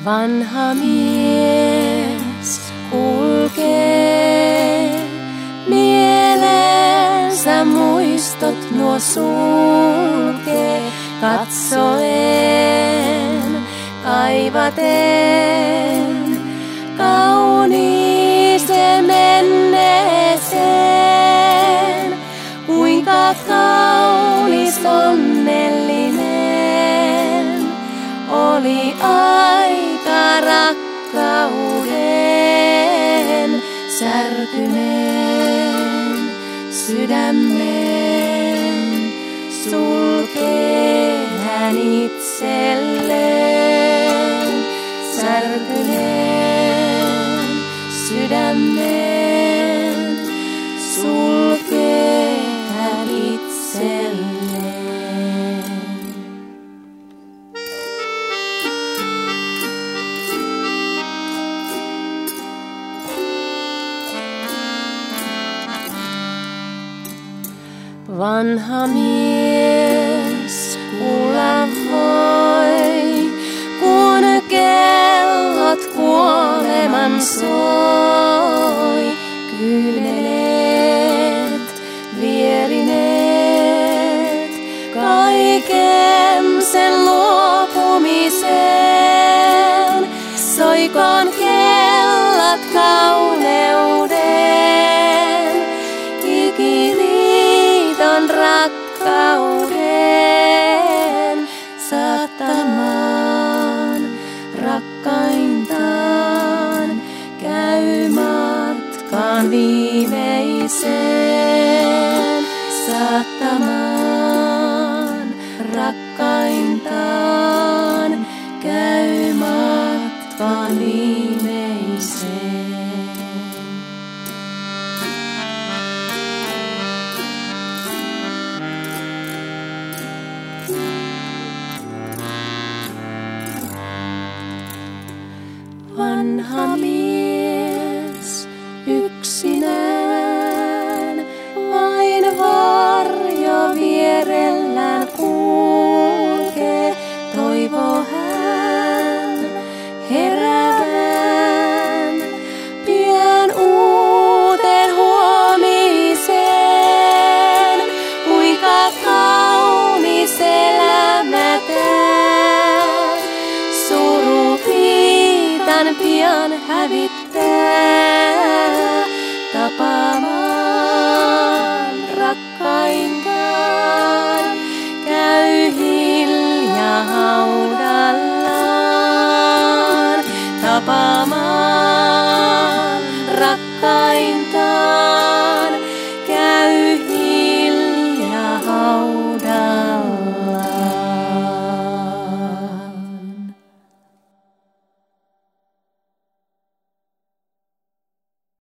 Vanha mies kulkee, mielensä muistot nuo sulkee, katsoen, kaivaten, kauniiseen menneeseen, kuinka kaunis onnellinen oli aika rakkauden, särkyneen sydämen sulkee hän itselleen, särkyneen sydämen sulkee hän itselleen. Vanha mies kuulla voi, kun kellot kuoleman soi. Kyyneleet, vierineet, kaiken sen luopumisen. Soikoon kellot kauneuden, ikiliiton rakkauden, saattamaan rakkaintaan, käy matkaan viimeiseen, saattamaan rakkaintaan, käy matkaan viimeiseen. Vanha mies yksinään, vain varjo vierellään kulkee, toivoo hän heräävän pian uuteen huomiseen, kuinka kaunis elämä tää, suru pian hävittää, tapaamaan rakkaintaan, käy hiljaa haudallaan, tapaamaan rakkaintaan.